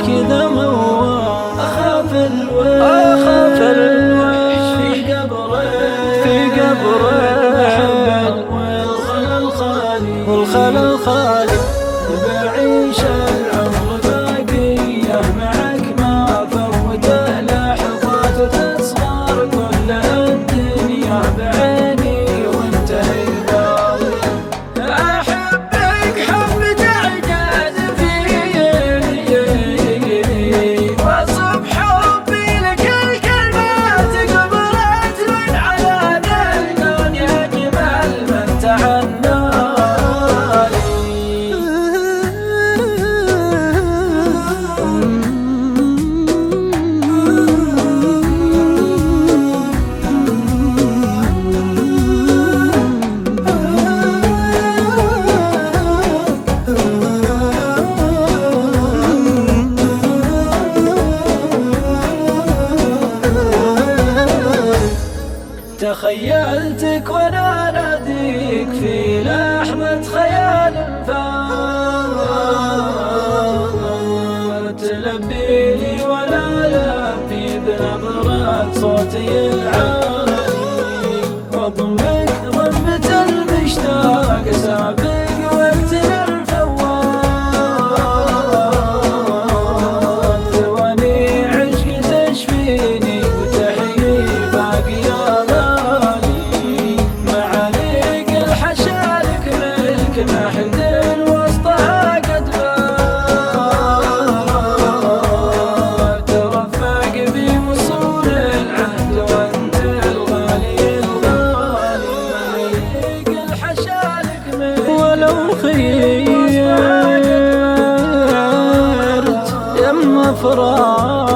كذا موال، أخاف الوحش في قبره والخلا الخالي، بعيش العمر باقية معك ما فوته لحظات تصغر كل الدنيا بعيني وانتهي بالي. أحبك حب تعجز فيني وصف حبي لك الكلمات قبرت من على ذا الكون يجمل من تعنى. تخيلتك وانا اناديك في لحظة خيال فات، تلبي لي ولا لبي بنبرة صوتي العالي، واضمك ضمة المشتاق سابق وقتنا الفوات، ثواني عشق تشفيني وتحيي باقي محد وسطها قد بات، ترفق بوصول العهد وانت الغالي مليك الحشالك ولو خيرت يما فراق